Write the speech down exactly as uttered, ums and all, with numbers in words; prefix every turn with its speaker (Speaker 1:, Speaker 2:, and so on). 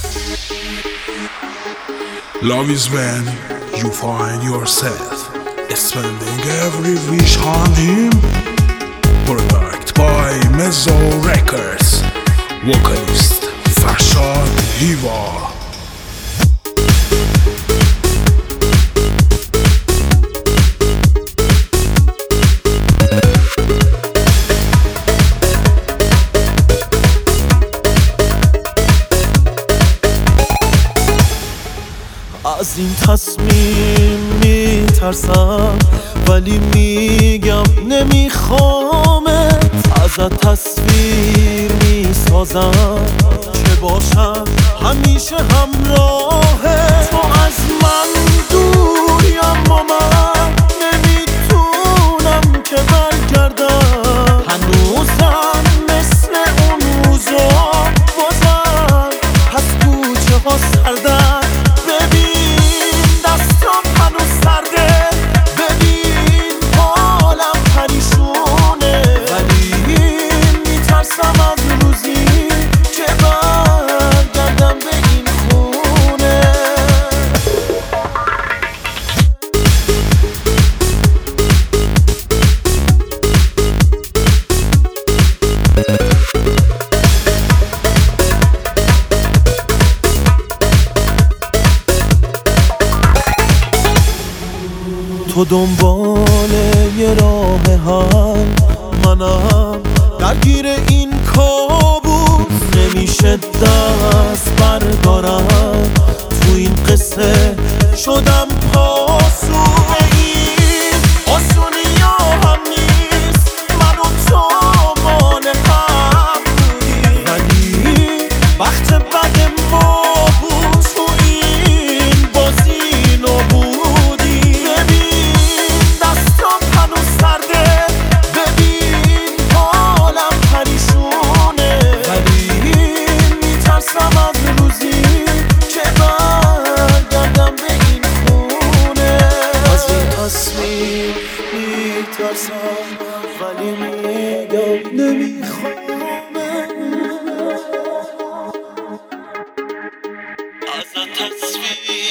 Speaker 1: Love is when you find yourself spending every wish on him. Product by Mezzo Records. Vocalist Farshad Hiva.
Speaker 2: از این تصمیم میترسم ولی میگم نمیخوامت. ازت تصویر میسازم که باشم همیشه همراهت. تو از من دوری اما من نمیتونم که برگردم. هنوزم مثل اون روزا بازم پس کوچه ها سردن. تو دنبال یه راه حل، منم درگیر این کابوس. نمیشه دست بردارم تو این قصه شدم پاسو. این آسونی هم نیست من و تو مانع هم بودیم، ولی وقت بد ما بود تو این بازی نبود. میترسم ولی میگم نمیخوام. ازت تصویر